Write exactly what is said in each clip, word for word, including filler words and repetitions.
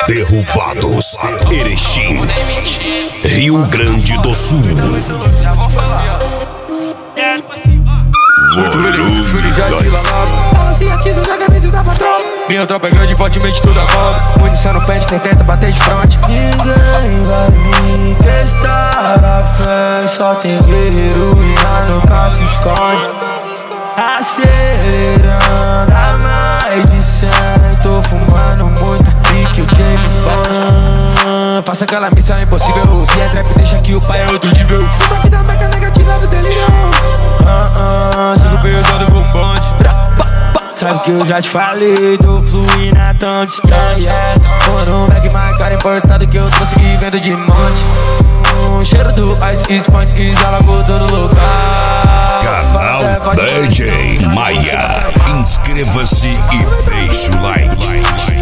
Derrubados, Erechim, Rio Grande do Sul. Já vou fazer, ó. Minha tropa é grande, fortemente toda roda. Munição no pente, nem tenta bater de frente. Ninguém vai vir testar a fé. Só tem guerreiro e lá nunca se esconde. Acelerando a mais de cem. Tô fumando muito pique, o James Bond. Faça aquela missão impossível. Se é trap, deixa que o pai é outro nível. O toque da meca negativa do delírio. Ah, ah, sigo pesado no bonde. Sabe que eu já te falei, tô fluindo a tão distante. Por um bag mais caro importado que eu trouxe que vendo de monte. O cheiro do ice expande, exala por todo lugar. Canal D J Maia. Inscreva-se e deixe o like.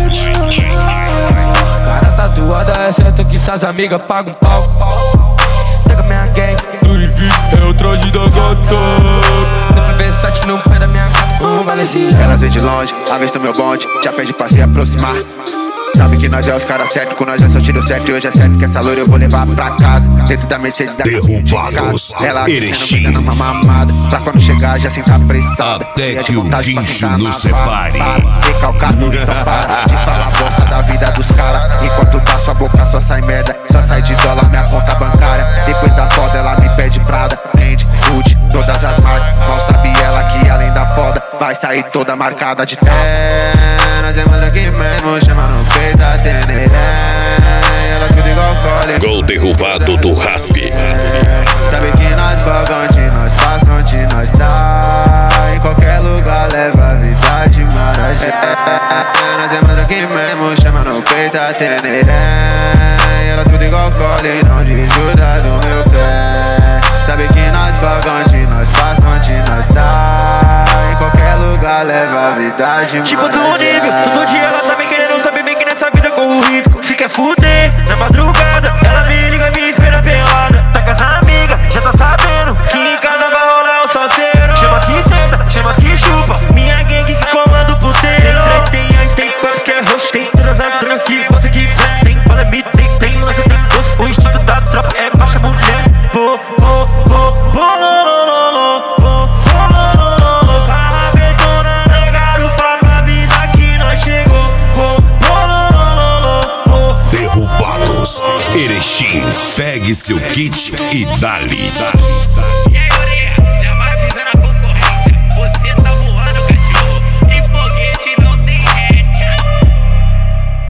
Cara tatuada, é certo que suas amigas pagam um pau. Pega minha gang, Louis V é o traje da gata. V sete no pé da minha gata, um Valencia. Ela vem de longe, avista o meu bonde, já pede pra se aproximar. Sabe que nós é os caras certos, com nós é só tiro certo. E hoje é certo que essa loira eu vou levar pra casa. Dentro da Mercedes da Derrubados, ela Erechim, dizendo uma mamada. Pra quando chegar já sentar pressada. até que o guincho nos separe. Recalcado, então para de falar bosta da vida dos caras. Enquanto tá sua boca só sai merda. Só sai de dólar minha conta bancária. Depois da foda ela me pede Prada, Fendi, Gucci, todas as marcas. Mal sabe ela que além da foda vai sair toda marcada de tal. É, nós é mais aqui mesmo, chama no peito a teneré. Ela escuta igual cole. Gol derrubado do Raspe. Sabe que nós vagante, nós passa onde nós tá. Em qualquer lugar leva a vida de Marajé. Nós é mais aqui mesmo, chama no peito a teneré. Ela escuta igual cole, não desgruda do meu pé. Sabe que nós vagante, nós passa onde nós tá. Em qualquer lugar leva a vida de Marajé. Tipo do nível, todo dia ela tá me querendo, sabe bem que nessa vida corro risco. Se quer fuder, na madrugada, ela me liga e me espera pelada. Tá com as amigas, já tá sabendo que em casa vai rolar o salseiro. Chama que senta, chama que chupa, minha gangue que comanda o puteiro. Tem trem, tem ice, tem punk, é roxo, tem todas as drogas que você quiser. Tem bala, me tem, tem lança, tem doce. O instinto da tropa é baixa mulher. Pô, pô, pô, pô, lolololo, pô, pô, lolololo. A betona na garupa pra avisar que nós chegou. Pô, pô, lolololo, pô. Derrubados, Erechim. Pegue seu kit e dali.